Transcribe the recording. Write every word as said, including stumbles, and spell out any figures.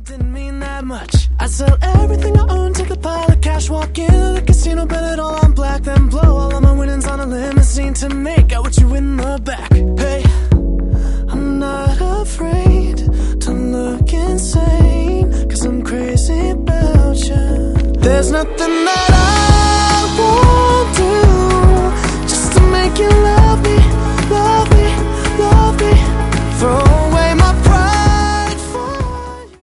didn't mean that much. I'd sell everything I own, take a pile of cash, walk into the casino, bet it all on black, then blow all of my winnings on a limousine to make out with you in the back. Hey, I'm not afraid to look insane, cause I'm crazy about you. There's nothing that